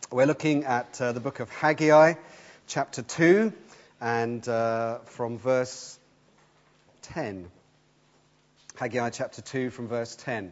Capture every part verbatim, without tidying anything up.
We're looking at uh, the book of Haggai, chapter two, and uh, from verse ten. Haggai chapter two from verse ten.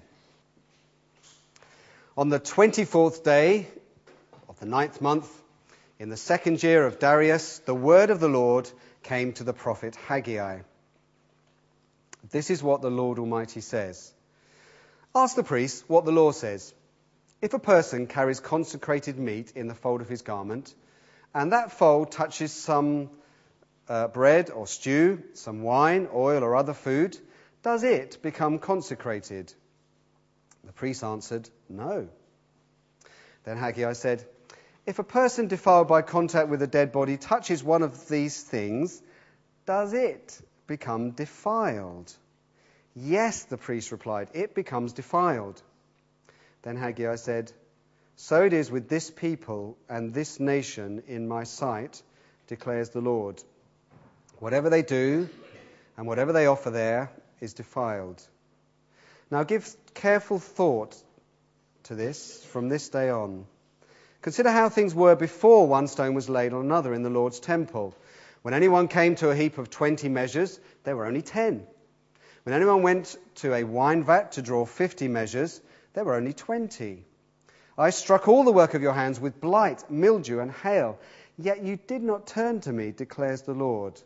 On the twenty-fourth day of the ninth month, in the second year of Darius, the word of the Lord came to the prophet Haggai. This is what the Lord Almighty says. Ask the priest what the law says. If a person carries consecrated meat in the fold of his garment, and that fold touches some uh, bread or stew, some wine, oil, or other food, does it become consecrated? The priest answered, no. Then Haggai said, if a person defiled by contact with a dead body touches one of these things, does it become defiled? Yes, the priest replied, it becomes defiled. Then Haggai said, so it is with this people and this nation in my sight, declares the Lord. Whatever they do and whatever they offer there is defiled. Now give careful thought to this from this day on. Consider how things were before one stone was laid on another in the Lord's temple. When anyone came to a heap of twenty measures, there were only ten. When anyone went to a wine vat to draw fifty measures, there were only twenty. I struck all the work of your hands with blight, mildew, and hail, yet you did not turn to me, declares the Lord.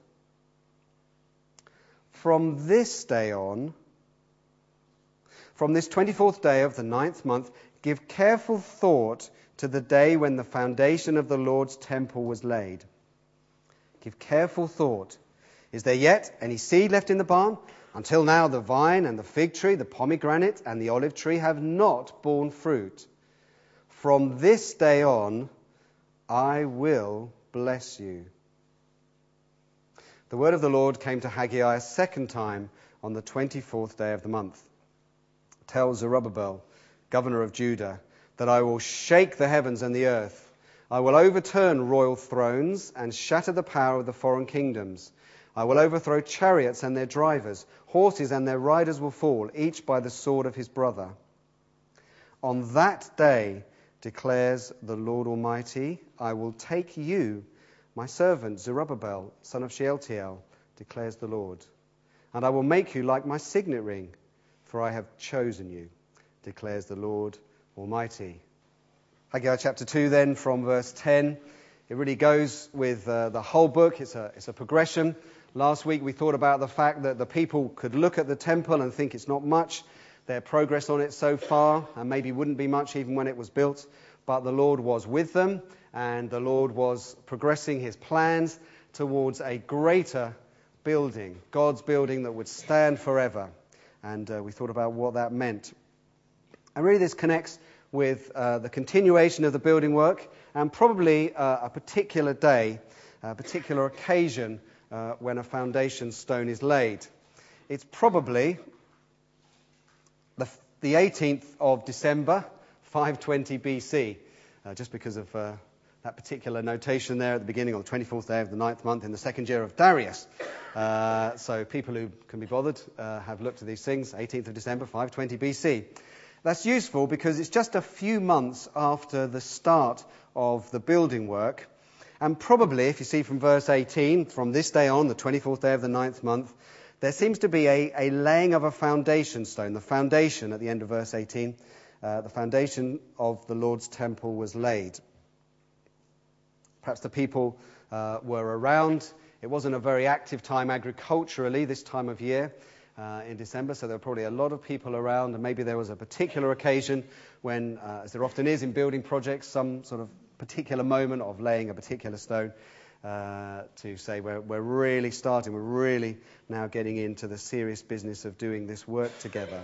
From this day on, from this twenty-fourth day of the ninth month, give careful thought to the day when the foundation of the Lord's temple was laid. Give careful thought. Is there yet any seed left in the barn? Until now the vine and the fig tree, the pomegranate and the olive tree have not borne fruit. From this day on, I will bless you. The word of the Lord came to Haggai a second time on the twenty-fourth day of the month. Tell Zerubbabel, governor of Judah, that I will shake the heavens and the earth. I will overturn royal thrones and shatter the power of the foreign kingdoms. I will overthrow chariots and their drivers. Horses and their riders will fall, each by the sword of his brother. On that day, declares the Lord Almighty, I will take you, my servant Zerubbabel, son of Shealtiel, declares the Lord. And I will make you like my signet ring, for I have chosen you, declares the Lord Almighty. Haggai chapter two then from verse ten. It really goes with uh, the whole book. It's a, it's a progression. Last week we thought about the fact that the people could look at the temple and think it's not much. Their progress on it so far, and maybe wouldn't be much even when it was built. But the Lord was with them, and the Lord was progressing his plans towards a greater building, God's building that would stand forever. And uh, we thought about what that meant. And really this connects with uh, the continuation of the building work, and probably uh, a particular day, a particular occasion uh, when a foundation stone is laid. It's probably the, the eighteenth of December, five twenty B C, uh, just because of uh, that particular notation there at the beginning on the twenty-fourth day of the ninth month in the second year of Darius. Uh, so people who can be bothered uh, have looked at these things, eighteenth of December, five twenty B C. That's useful because it's just a few months after the start of the building work. And probably, if you see from verse eighteen, from this day on, the twenty-fourth day of the ninth month, there seems to be a, a laying of a foundation stone. The foundation, at the end of verse eighteen, uh, the foundation of the Lord's temple was laid. Perhaps the people uh, were around. It wasn't a very active time agriculturally this time of year. Uh, in December, so there were probably a lot of people around, and maybe there was a particular occasion when, uh, as there often is in building projects, some sort of particular moment of laying a particular stone uh, to say we're, we're really starting, we're really now getting into the serious business of doing this work together.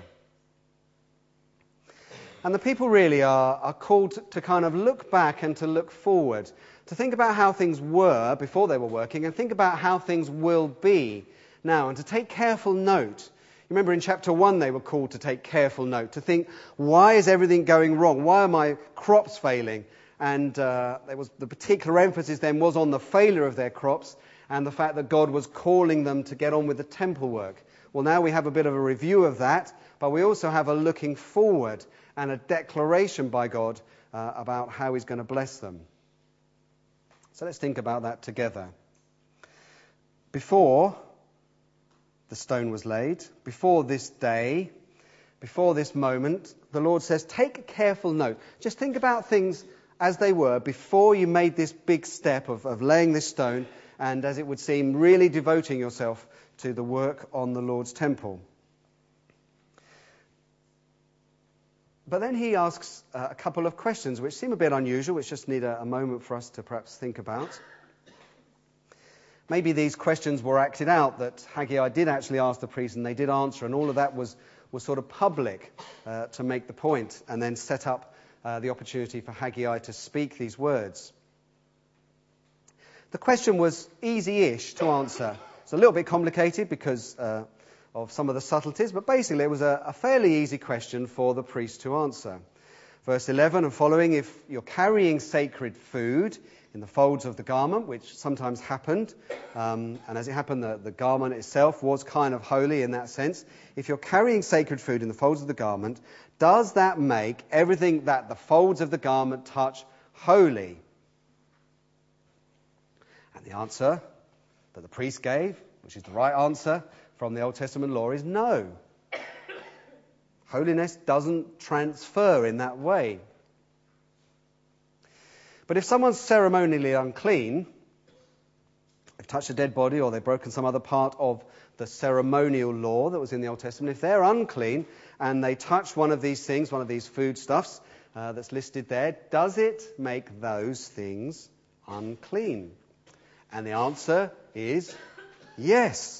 And the people really are, are called to kind of look back and to look forward, to think about how things were before they were working and think about how things will be now, and to take careful note. You remember in chapter one they were called to take careful note, to think, why is everything going wrong? Why are my crops failing? And uh, there was the particular emphasis then was on the failure of their crops and the fact that God was calling them to get on with the temple work. Well, now we have a bit of a review of that, but we also have a looking forward and a declaration by God uh, about how he's going to bless them. So let's think about that together. Before the stone was laid, before this day, before this moment, the Lord says, take careful note. Just think about things as they were before you made this big step of, of laying this stone and, as it would seem, really devoting yourself to the work on the Lord's temple. But then he asks uh, a couple of questions which seem a bit unusual, which just need a, a moment for us to perhaps think about. Maybe these questions were acted out, that Haggai did actually ask the priest and they did answer, and all of that was, was sort of public uh, to make the point and then set up uh, the opportunity for Haggai to speak these words. The question was easy-ish to answer. It's a little bit complicated because uh, of some of the subtleties, but basically it was a, a fairly easy question for the priest to answer. Verse eleven and following, if you're carrying sacred food in the folds of the garment, which sometimes happened, um, and as it happened, the, the garment itself was kind of holy in that sense. If you're carrying sacred food in the folds of the garment, does that make everything that the folds of the garment touch holy? And the answer that the priest gave, which is the right answer from the Old Testament law, is no. Holiness doesn't transfer in that way. But if someone's ceremonially unclean, they've touched a dead body or they've broken some other part of the ceremonial law that was in the Old Testament, if they're unclean and they touch one of these things, one of these foodstuffs uh, that's listed there, does it make those things unclean? And the answer is yes.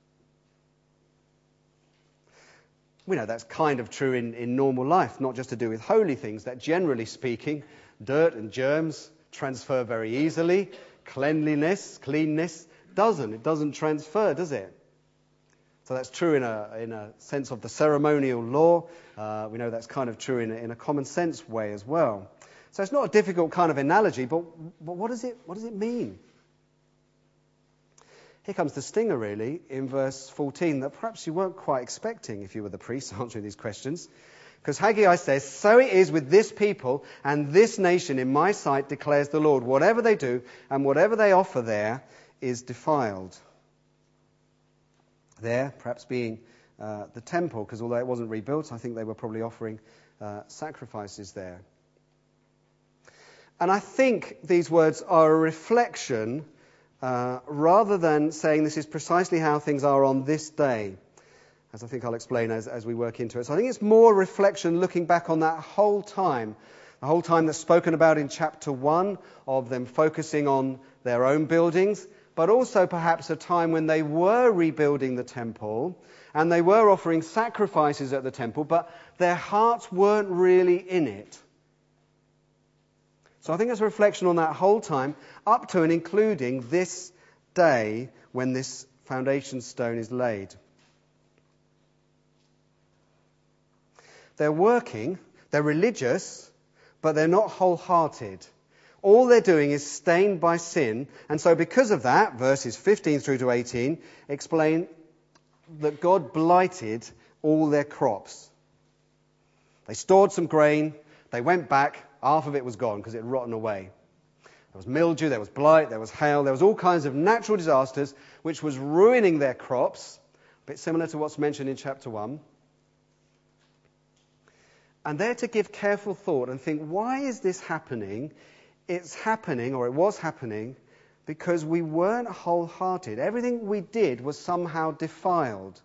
We know that's kind of true in, in normal life, not just to do with holy things, that generally speaking, dirt and germs transfer very easily. Cleanliness, cleanness doesn't. It doesn't transfer, does it? So that's true in a in a sense of the ceremonial law. Uh, we know that's kind of true in a, in a common sense way as well. So it's not a difficult kind of analogy, but, but what does it what does it mean? Here comes the stinger, really, in verse fourteen, that perhaps you weren't quite expecting if you were the priest answering these questions. Because Haggai says, so it is with this people and this nation in my sight, declares the Lord. Whatever they do and whatever they offer there is defiled. There, perhaps being uh, the temple, because although it wasn't rebuilt, I think they were probably offering uh, sacrifices there. And I think these words are a reflection Uh, rather than saying this is precisely how things are on this day, as I think I'll explain as, as we work into it. So I think it's more reflection looking back on that whole time, the whole time that's spoken about in chapter one, of them focusing on their own buildings, but also perhaps a time when they were rebuilding the temple and they were offering sacrifices at the temple, but their hearts weren't really in it. So I think it's a reflection on that whole time, up to and including this day when this foundation stone is laid. They're working, they're religious, but they're not wholehearted. All they're doing is stained by sin, and so because of that, verses fifteen through to eighteen explain that God blighted all their crops. They stored some grain, they went back, half of it was gone because it had rotten away. There was mildew, there was blight, there was hail, there was all kinds of natural disasters which was ruining their crops, a bit similar to what's mentioned in chapter one. And they're to give careful thought and think, why is this happening? It's happening, or it was happening, because we weren't wholehearted. Everything we did was somehow defiled.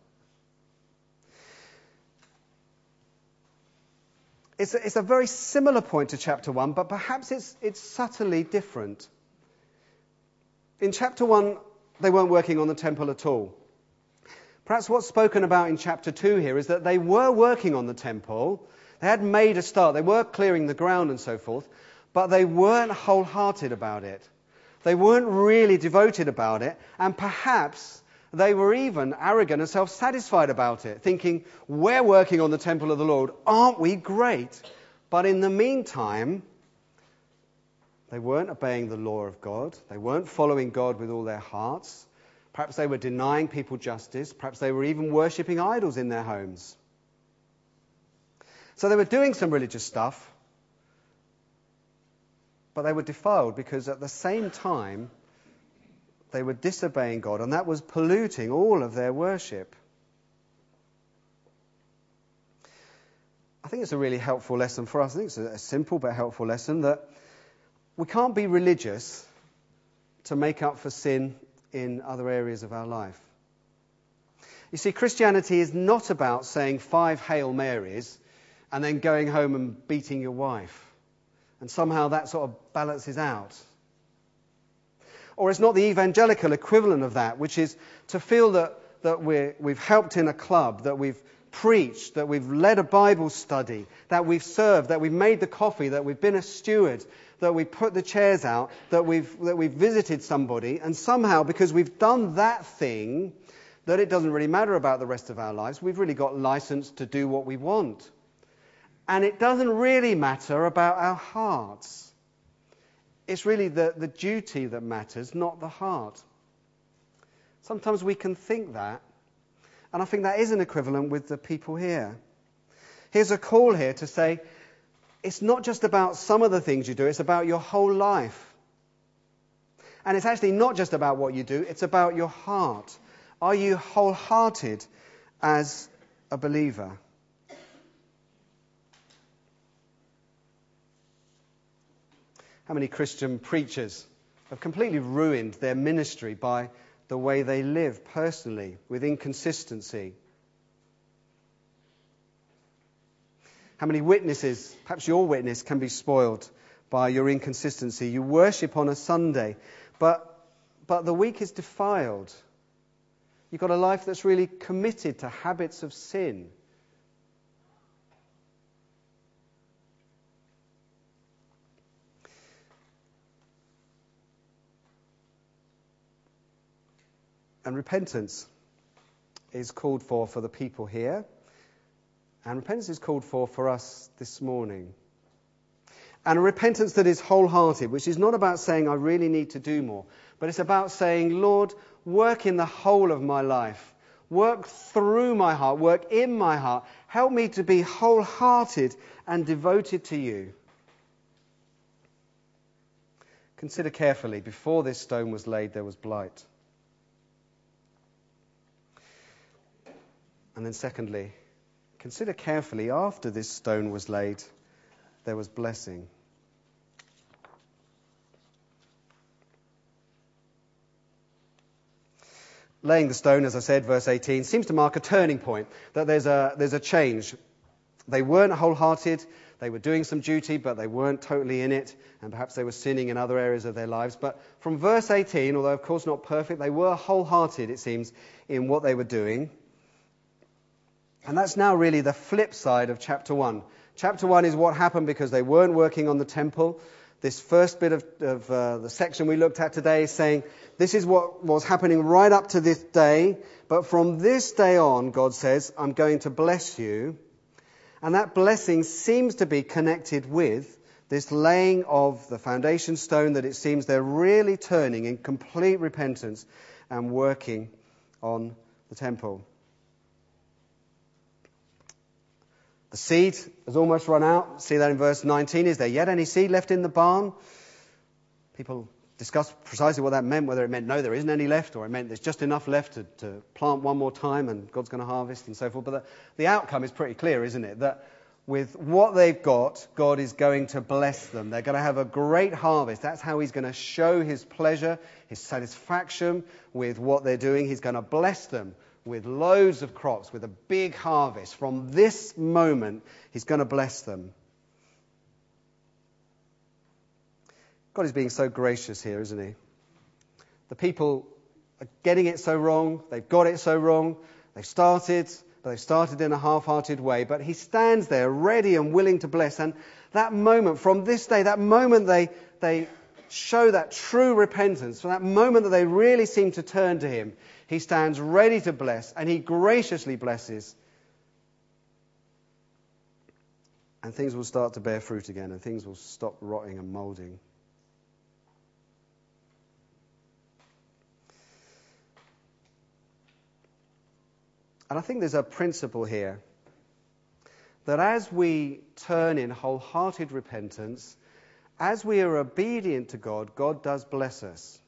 It's a, it's a very similar point to chapter one, but perhaps it's, it's subtly different. In chapter one, they weren't working on the temple at all. Perhaps what's spoken about in chapter two here is that they were working on the temple. They had made a start. They were clearing the ground and so forth, but they weren't wholehearted about it. They weren't really devoted about it, and perhaps they were even arrogant and self-satisfied about it, thinking, we're working on the temple of the Lord, aren't we great? But in the meantime, they weren't obeying the law of God. They weren't following God with all their hearts. Perhaps they were denying people justice. Perhaps they were even worshipping idols in their homes. So they were doing some religious stuff, but they were defiled because at the same time they were disobeying God, and that was polluting all of their worship. I think it's a really helpful lesson for us. I think it's a simple but helpful lesson that we can't be religious to make up for sin in other areas of our life. You see, Christianity is not about saying five Hail Marys and then going home and beating your wife. And somehow that sort of balances out. Or it's not the evangelical equivalent of that, which is to feel that, that we're, we've helped in a club, that we've preached, that we've led a Bible study, that we've served, that we've made the coffee, that we've been a steward, that we've put the chairs out, that we've, that we've visited somebody, and somehow, because we've done that thing, that it doesn't really matter about the rest of our lives. We've really got license to do what we want. And it doesn't really matter about our hearts. It's really the, the duty that matters, not the heart. Sometimes we can think that, and I think that is an equivalent with the people here. Here's a call here to say, it's not just about some of the things you do, it's about your whole life. And it's actually not just about what you do, it's about your heart. Are you wholehearted as a believer? How many Christian preachers have completely ruined their ministry by the way they live personally, with inconsistency? How many witnesses, perhaps your witness, can be spoiled by your inconsistency? You worship on a Sunday, but, but the week is defiled. You've got a life that's really committed to habits of sin. And repentance is called for for the people here. And repentance is called for for us this morning. And a repentance that is wholehearted, which is not about saying I really need to do more, but it's about saying, Lord, work in the whole of my life. Work through my heart. Work in my heart. Help me to be wholehearted and devoted to you. Consider carefully, before this stone was laid, there was blight. And then secondly, consider carefully, after this stone was laid, there was blessing. Laying the stone, as I said, verse eighteen, seems to mark a turning point, that there's a, there's a change. They weren't wholehearted, they were doing some duty, but they weren't totally in it, and perhaps they were sinning in other areas of their lives. But from verse eighteen, although of course not perfect, they were wholehearted, it seems, in what they were doing. And that's now really the flip side of chapter one. Chapter one is what happened because they weren't working on the temple. This first bit of, of uh, the section we looked at today is saying this is what was happening right up to this day. But from this day on, God says, I'm going to bless you. And that blessing seems to be connected with this laying of the foundation stone, that it seems they're really turning in complete repentance and working on the temple. The seed has almost run out. See that in verse nineteen. Is there yet any seed left in the barn? People discuss precisely what that meant, whether it meant no, there isn't any left, or it meant there's just enough left to, to plant one more time and God's going to harvest and so forth. But the, the outcome is pretty clear, isn't it? That with what they've got, God is going to bless them. They're going to have a great harvest. That's how he's going to show his pleasure, his satisfaction with what they're doing. He's going to bless them with loads of crops, with a big harvest. From this moment, he's going to bless them. God is being so gracious here, isn't he? The people are getting it so wrong. They've got it so wrong. They've started, but they've started in a half-hearted way. But he stands there ready and willing to bless. And that moment, from this day, that moment they, they show that true repentance, from that moment that they really seem to turn to him, he stands ready to bless, and he graciously blesses. And things will start to bear fruit again, and things will stop rotting and moulding. And I think there's a principle here, that as we turn in wholehearted repentance, as we are obedient to God, God does bless us.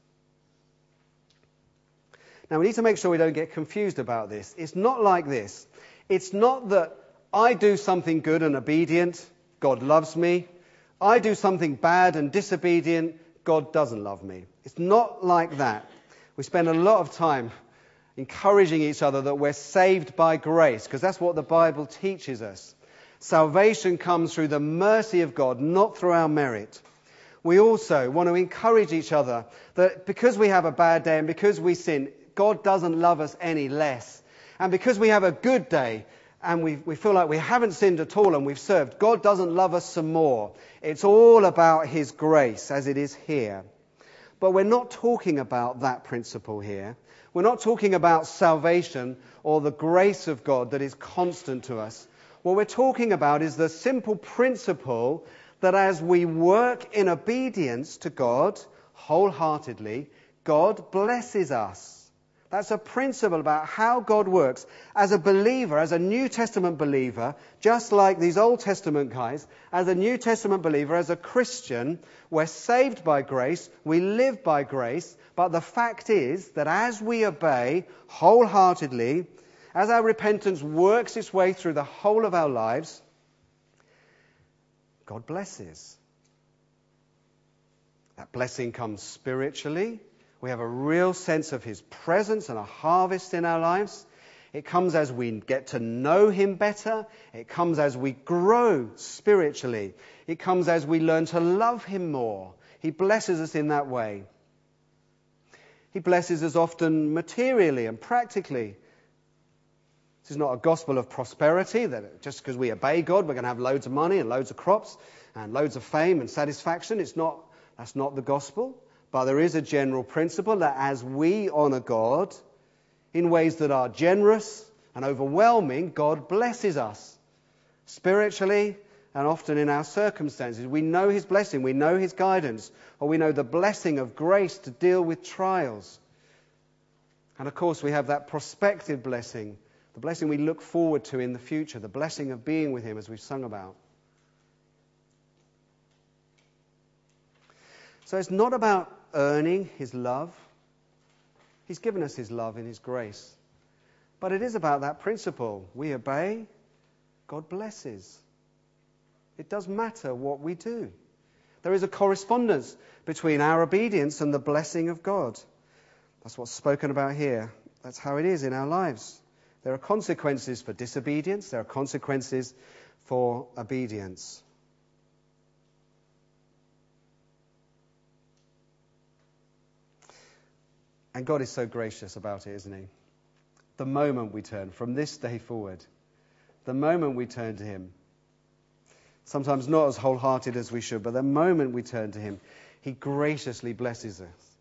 Now, we need to make sure we don't get confused about this. It's not like this. It's not that I do something good and obedient, God loves me. I do something bad and disobedient, God doesn't love me. It's not like that. We spend a lot of time encouraging each other that we're saved by grace, because that's what the Bible teaches us. Salvation comes through the mercy of God, not through our merit. We also want to encourage each other that because we have a bad day and because we sin, God doesn't love us any less. And because we have a good day and we, we feel like we haven't sinned at all and we've served, God doesn't love us some more. It's all about His grace, as it is here. But we're not talking about that principle here. We're not talking about salvation or the grace of God that is constant to us. What we're talking about is the simple principle that as we work in obedience to God wholeheartedly, God blesses us. That's a principle about how God works. As a believer, as a New Testament believer, just like these Old Testament guys, as a New Testament believer, as a Christian, we're saved by grace, we live by grace, but the fact is that as we obey wholeheartedly, as our repentance works its way through the whole of our lives, God blesses. That blessing comes spiritually. We have a real sense of His presence and a harvest in our lives. It comes as we get to know Him better. It comes as we grow spiritually. It comes as we learn to love Him more. He blesses us in that way. He blesses us often materially and practically. This is not a gospel of prosperity, that just because we obey God, we're going to have loads of money and loads of crops and loads of fame and satisfaction. It's not, that's not the gospel. But there is a general principle that as we honour God in ways that are generous and overwhelming, God blesses us spiritually and often in our circumstances. We know His blessing, we know His guidance, or we know the blessing of grace to deal with trials. And of course we have that prospective blessing, the blessing we look forward to in the future, the blessing of being with Him, as we've sung about. So it's not about earning His love. He's given us His love in His grace. But it is about that principle. We obey, God blesses. It does matter what we do. There is a correspondence between our obedience and the blessing of God. That's what's spoken about here. That's how it is in our lives. There are consequences for disobedience. There are consequences for obedience. And God is so gracious about it, isn't He? The moment we turn, from this day forward, the moment we turn to Him, sometimes not as wholehearted as we should, but the moment we turn to Him, He graciously blesses us.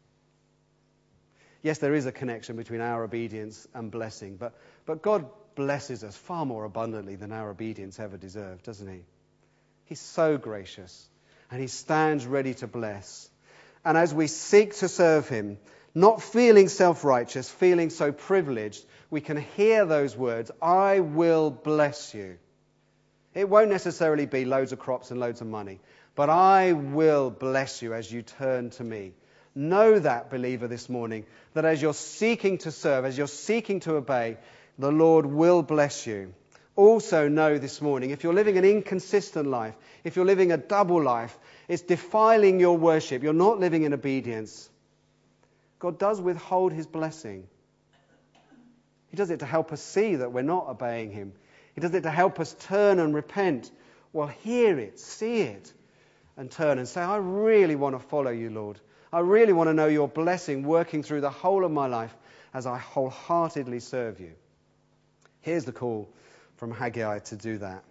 Yes, there is a connection between our obedience and blessing, but, but God blesses us far more abundantly than our obedience ever deserved, doesn't He? He's so gracious, and He stands ready to bless. And as we seek to serve Him, not feeling self-righteous, feeling so privileged, we can hear those words, I will bless you. It won't necessarily be loads of crops and loads of money, but I will bless you as you turn to me. Know that, believer, this morning, that as you're seeking to serve, as you're seeking to obey, the Lord will bless you. Also know this morning, if you're living an inconsistent life, if you're living a double life, it's defiling your worship, you're not living in obedience, God does withhold His blessing. He does it to help us see that we're not obeying Him. He does it to help us turn and repent. Well, hear it, see it, and turn and say, I really want to follow you, Lord. I really want to know your blessing working through the whole of my life as I wholeheartedly serve you. Here's the call from Haggai to do that.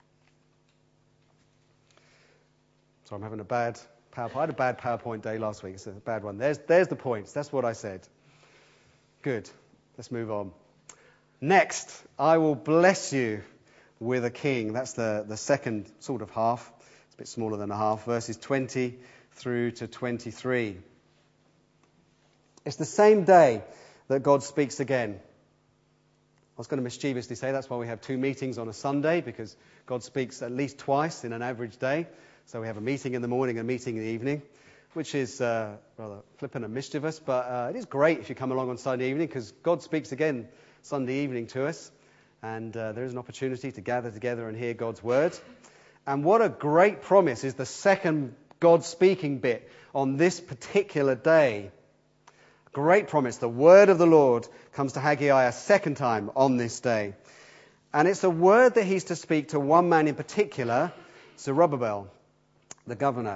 So I'm having a bad PowerPoint. I had a bad PowerPoint day last week. It's a bad one. There's, there's the points. That's what I said. Good. Let's move on. Next, I will bless you with a king. That's the, the second sort of half. It's a bit smaller than a half. Verses twenty through to twenty-three. It's the same day that God speaks again. I was going to mischievously say that's why we have two meetings on a Sunday, because God speaks at least twice in an average day. So we have a meeting in the morning and a meeting in the evening, which is uh, rather flippant and mischievous, but uh, it is great if you come along on Sunday evening because God speaks again Sunday evening to us, and uh, there is an opportunity to gather together and hear God's word. And what a great promise is the second God speaking bit on this particular day. Great promise. The word of the Lord comes to Haggai a second time on this day. And it's a word that he's to speak to one man in particular, Zerubbabel, the governor.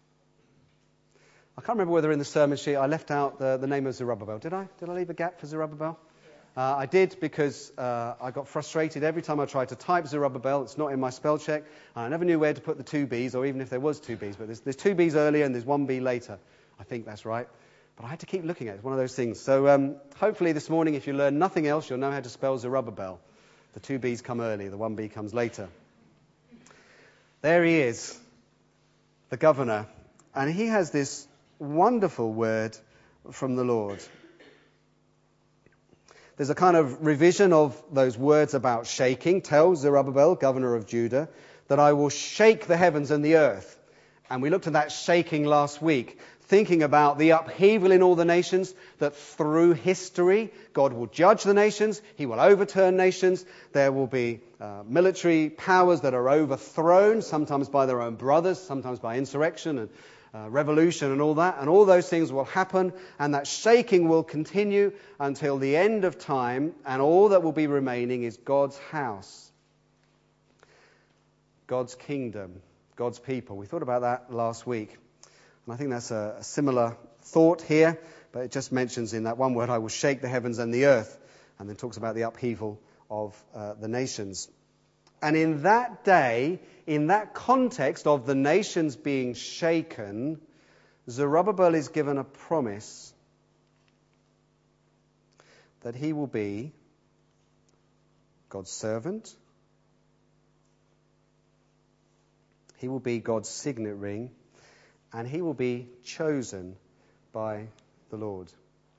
I can't remember whether in the sermon sheet I left out the, the name of Zerubbabel. Did I? Did I leave a gap for Zerubbabel? Uh, I did because uh, I got frustrated every time I tried to type Zerubbabel. It's not in my spell check. And I never knew where to put the two B's, or even if there was two B's. But there's, there's two B's earlier and there's one B later. I think that's right. But I had to keep looking at it. It's one of those things. So um, hopefully this morning, if you learn nothing else, you'll know how to spell Zerubbabel. The two B's come early. The one B comes later. There he is, the governor. And he has this wonderful word from the Lord. There's a kind of revision of those words about shaking. Tell Zerubbabel, governor of Judah, that I will shake the heavens and the earth. And we looked at that shaking last week, thinking about the upheaval in all the nations, that through history, God will judge the nations, he will overturn nations, there will be uh, military powers that are overthrown, sometimes by their own brothers, sometimes by insurrection and Uh, revolution and all that, and all those things will happen, and that shaking will continue until the end of time, and all that will be remaining is God's house, God's kingdom, God's people. We thought about that last week, and I think that's a, a similar thought here, but it just mentions in that one word, I will shake the heavens and the earth, and then talks about the upheaval of uh, the nations. And in that day, in that context of the nations being shaken, Zerubbabel is given a promise that he will be God's servant. He will be God's signet ring, and he will be chosen by the Lord.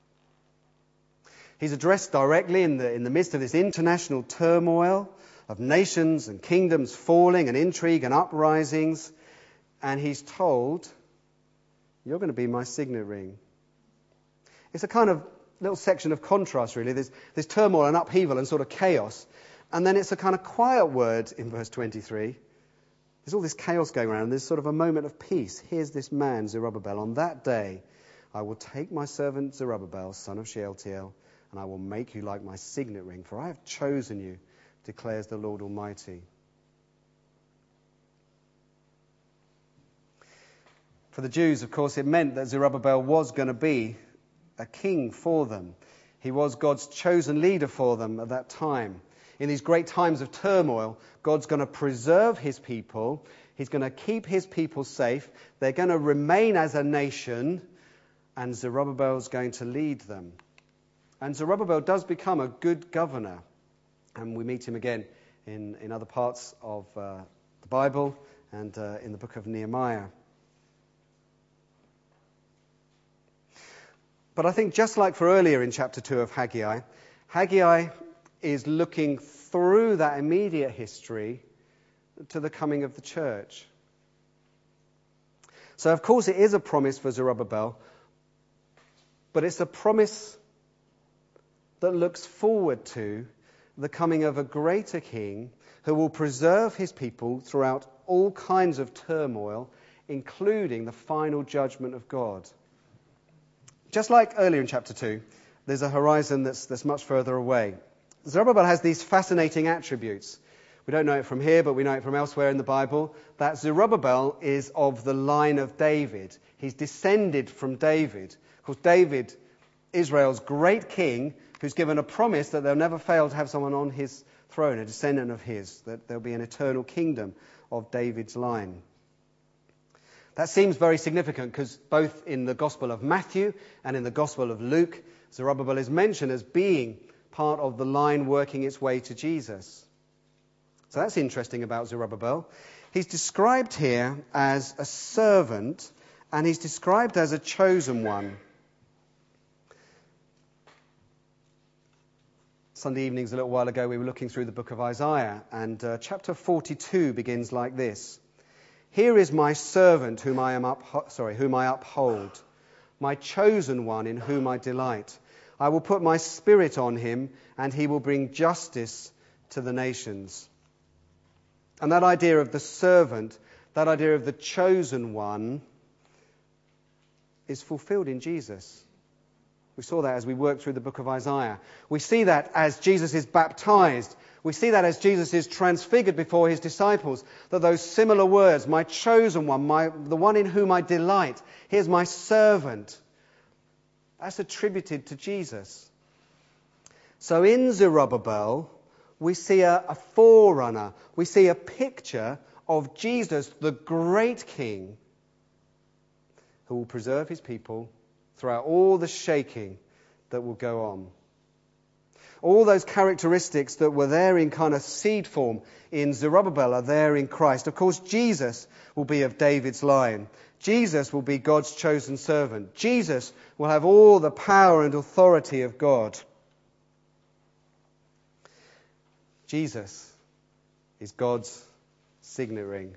He's addressed directly in the, in the midst of this international turmoil of nations and kingdoms falling and intrigue and uprisings. And he's told, you're going to be my signet ring. It's a kind of little section of contrast, really. There's, there's turmoil and upheaval and sort of chaos. And then it's a kind of quiet word in verse twenty-three. There's all this chaos going around. And there's sort of a moment of peace. Here's this man, Zerubbabel. On that day, I will take my servant Zerubbabel, son of Shealtiel, and I will make you like my signet ring. For I have chosen you, declares the Lord Almighty. For the Jews, of course, it meant that Zerubbabel was going to be a king for them. He was God's chosen leader for them at that time. In these great times of turmoil, God's going to preserve his people. He's going to keep his people safe. They're going to remain as a nation, and Zerubbabel's going to lead them. And Zerubbabel does become a good governor. And we meet him again in, in other parts of uh, the Bible and uh, in the book of Nehemiah. But I think just like for earlier in chapter two of Haggai, Haggai is looking through that immediate history to the coming of the church. So of course it is a promise for Zerubbabel, but it's a promise that looks forward to the coming of a greater king who will preserve his people throughout all kinds of turmoil, including the final judgment of God. Just like earlier in chapter two, there's a horizon that's, that's much further away. Zerubbabel has these fascinating attributes. We don't know it from here, but we know it from elsewhere in the Bible, that Zerubbabel is of the line of David. He's descended from David. Of course, David, Israel's great king, who's given a promise that they'll never fail to have someone on his throne, a descendant of his, that there'll be an eternal kingdom of David's line. That seems very significant because both in the Gospel of Matthew and in the Gospel of Luke, Zerubbabel is mentioned as being part of the line working its way to Jesus. So that's interesting about Zerubbabel. He's described here as a servant, and he's described as a chosen one. Sunday evenings a little while ago, we were looking through the book of Isaiah, and uh, chapter forty-two begins like this. Here is my servant whom I am up, sorry, whom I uphold, my chosen one in whom I delight. I will put my spirit on him, and he will bring justice to the nations. And that idea of the servant, that idea of the chosen one, is fulfilled in Jesus. We saw that as we worked through the book of Isaiah. We see that as Jesus is baptized. We see that as Jesus is transfigured before his disciples, that those similar words, my chosen one, my, the one in whom I delight, here's my servant, that's attributed to Jesus. So in Zerubbabel, we see a, a forerunner. We see a picture of Jesus, the great King, who will preserve his people throughout all the shaking that will go on. All those characteristics that were there in kind of seed form in Zerubbabel are there in Christ. Of course, Jesus will be of David's line. Jesus will be God's chosen servant. Jesus will have all the power and authority of God. Jesus is God's signet ring.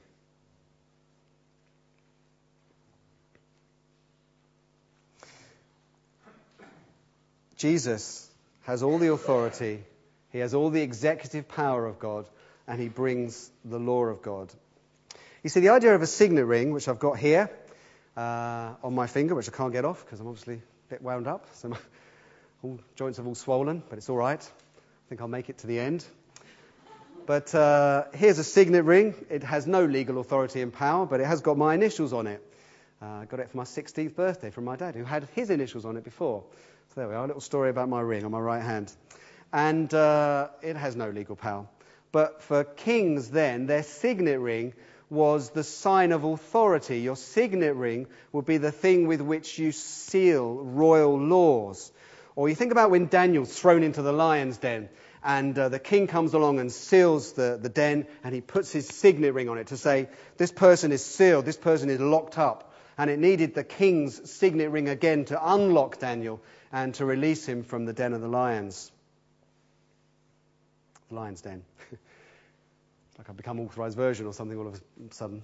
Jesus has all the authority, he has all the executive power of God, and he brings the law of God. You see, the idea of a signet ring, which I've got here uh, on my finger, which I can't get off because I'm obviously a bit wound up, so my all joints have all swollen, but it's all right. I think I'll make it to the end. But uh, here's a signet ring. It has no legal authority and power, but it has got my initials on it. Uh, I got it for my sixteenth birthday from my dad, who had his initials on it before. So there we are, a little story about my ring on my right hand. And uh, it has no legal power. But for kings then, their signet ring was the sign of authority. Your signet ring would be the thing with which you seal royal laws. Or you think about when Daniel's thrown into the lion's den, and uh, the king comes along and seals the, the den, and he puts his signet ring on it to say, this person is sealed, this person is locked up. And it needed the king's signet ring again to unlock Daniel and to release him from the den of the lions. The lion's den. Like I've become authorized version or something all of a sudden.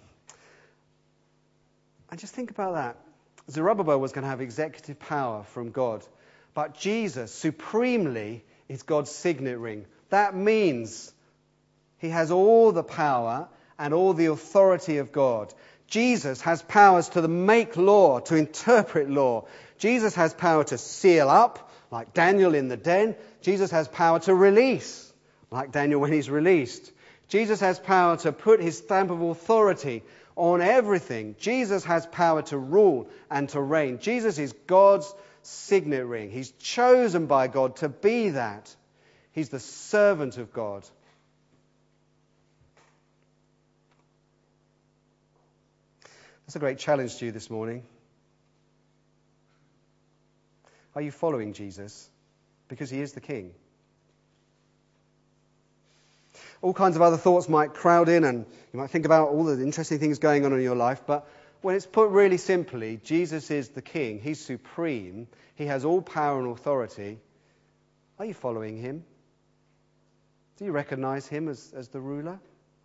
And just think about that. Zerubbabel was going to have executive power from God. But Jesus, supremely, is God's signet ring. That means he has all the power and all the authority of God. Jesus has powers to make law, to interpret law. Jesus has power to seal up, like Daniel in the den. Jesus has power to release, like Daniel when he's released. Jesus has power to put his stamp of authority on everything. Jesus has power to rule and to reign. Jesus is God's signet ring. He's chosen by God to be that. He's the servant of God. That's a great challenge to you this morning. Are you following Jesus? Because he is the King. All kinds of other thoughts might crowd in, and you might think about all the interesting things going on in your life, but when it's put really simply, Jesus is the King. He's supreme. He has all power and authority. Are you following him? Do you recognize him as, as the ruler?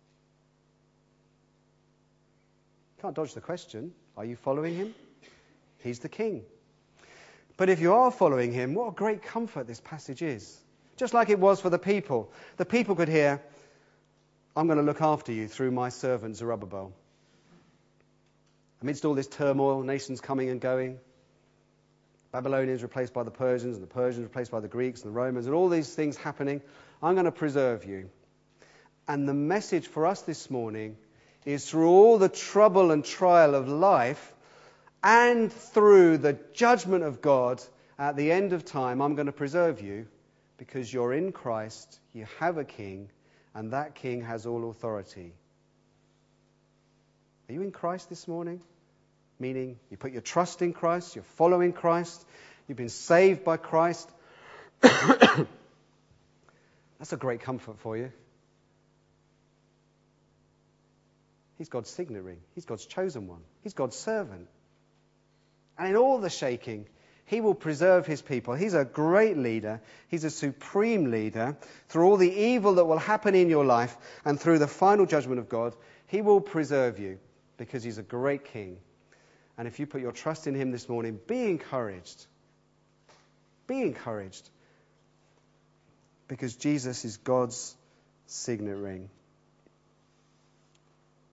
Can't dodge the question. Are you following him? He's the King. But if you are following him, what a great comfort this passage is. Just like it was for the people. The people could hear, I'm going to look after you through my servant Zerubbabel. Amidst all this turmoil, nations coming and going, Babylonians replaced by the Persians, and the Persians replaced by the Greeks and the Romans, and all these things happening, I'm going to preserve you. And the message for us this morning is through all the trouble and trial of life and through the judgment of God at the end of time, I'm going to preserve you because you're in Christ, you have a king, and that king has all authority. Are you in Christ this morning? Meaning you put your trust in Christ, you're following Christ, you've been saved by Christ. That's a great comfort for you. He's God's signet ring. He's God's chosen one. He's God's servant. And in all the shaking, he will preserve his people. He's a great leader. He's a supreme leader. Through all the evil that will happen in your life and through the final judgment of God, he will preserve you. because he's a great king. And if you put your trust in him this morning, be encouraged. Be encouraged. Because Jesus is God's signet ring.